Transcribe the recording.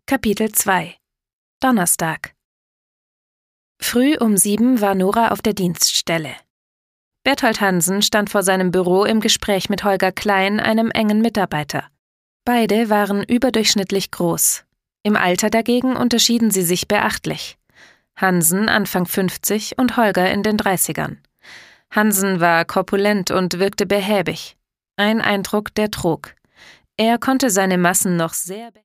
Kapitel 2 Donnerstag. Früh um 7 war Nora auf der Dienststelle. Berthold Hansen stand vor seinem Büro im Gespräch mit Holger Klein, einem engen Mitarbeiter. Beide waren überdurchschnittlich groß. Im Alter dagegen unterschieden sie sich beachtlich. Hansen Anfang 50 und Holger in den 30ern. Hansen war korpulent und wirkte behäbig. Ein Eindruck, der trug. Er konnte seine Massen noch sehr